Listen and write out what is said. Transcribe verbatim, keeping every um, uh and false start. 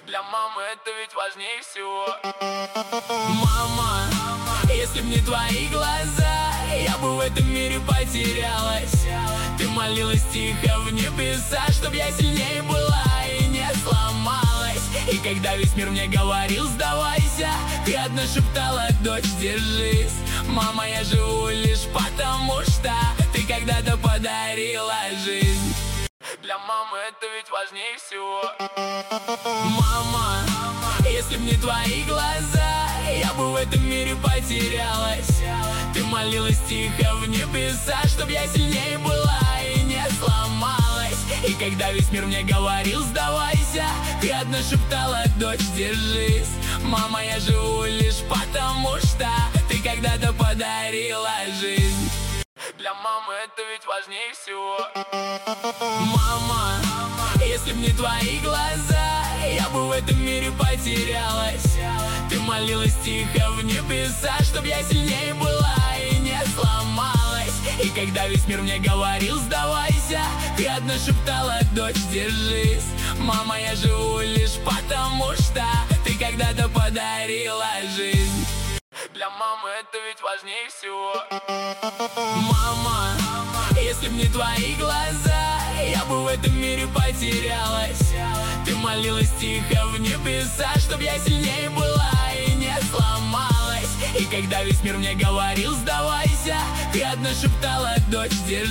Для мамы это ведь важнее всего. Мама, если б не твои глаза, я бы в этом мире потерялась. Ты молилась тихо в небеса, чтоб я сильнее была и не сломалась. И когда весь мир мне говорил сдавайся, ты одна шептала: дочь, держись. Мама, я живу лишь потому, что ты когда-то подарила жизнь. Для мамы это ведь важнее всего. Мама, если б не твои глаза, я бы в этом мире потерялась. Ты молилась тихо в небеса, чтоб я сильнее была и не сломалась. И когда весь мир мне говорил сдавайся, ты одна шептала: дочь, держись. Мама, я живу лишь потому, что ты когда-то подарила жизнь. Для мамы это ведь важнее всего. Мама, если б не твои глаза, я бы в этом мире потерялась. Ты молилась тихо в небеса, чтоб я сильнее была и не сломалась. И когда весь мир мне говорил сдавайся, ты одна шептала: дочь, держись. Мама, я живу лишь потому, что ты когда-то подарила жизнь. Для мамы это ведь важнее всего. Мама, если б не твои глаза, я бы в этом мире потерялась. Ты молилась тихо в небеса, чтоб я сильнее была и не сломалась. И когда весь мир мне говорил сдавайся, ты одна шептала: дочь, держись.